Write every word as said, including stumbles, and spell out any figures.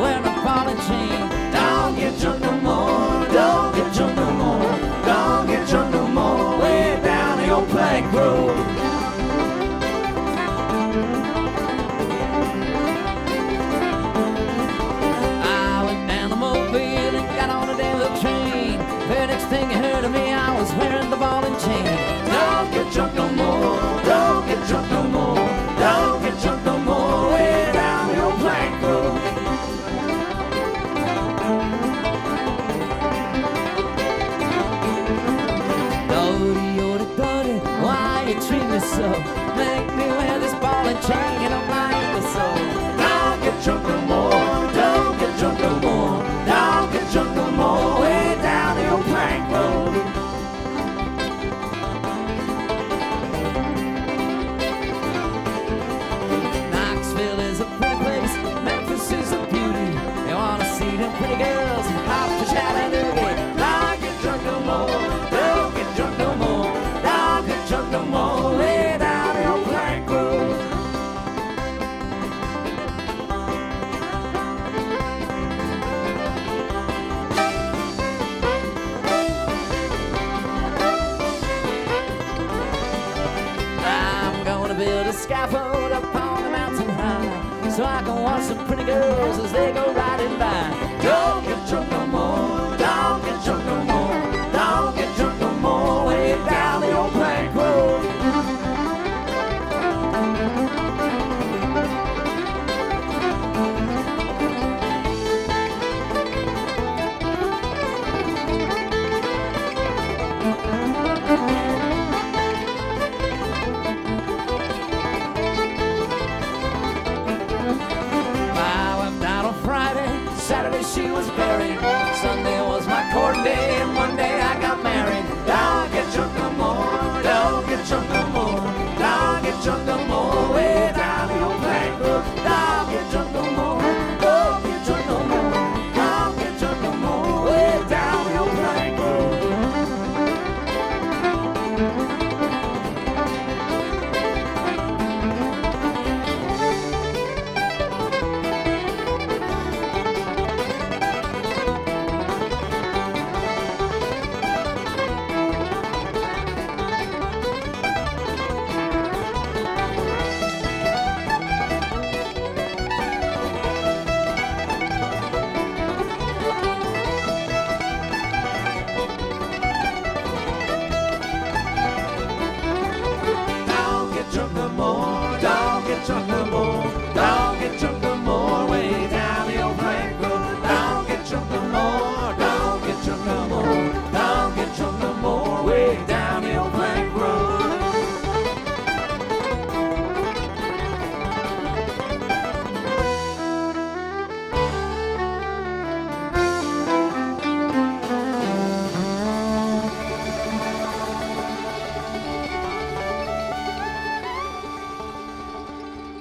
wearing a ball and chain. Don't get drunk no more, don't get drunk no more, don't get drunk no more, way down the old plank road. I went down the Mobile and got on a Danville train. Very next thing you heard of me, I was wearing the ball and chain. Don't get drunk no more, don't get drunk no more, don't get drunk no more, way down the old plank road. Why you treat me so? Make me wear this ball and chain and I'm like the soul. Don't get drunk no more, don't get drunk no more, don't get drunk no more, way down the old plank road. Knoxville is a pretty place, Memphis is a beauty. You wanna see them pretty girls and hop to Chattanooga. Don't get drunk no more, don't get drunk no more, don't get drunk no more, way down the old plank road. I'm gonna build a scaffold up on the mountain high, so I can watch some pretty girls as they go riding by. Don't get drunk no more, don't get drunk no more, don't get drunk no more, way down the old plank road. My wife died on Friday, Saturday she was buried, Sunday was my court day, and Monday I got married. Don't get drunk no more, don't get drunk no more, don't get drunk no more, way down the old plank road. Don't get drunk no more, don't get drunk no more, don't get drunk no more, way down the old plank road. Don't get drunk no more, don't get drunk no more.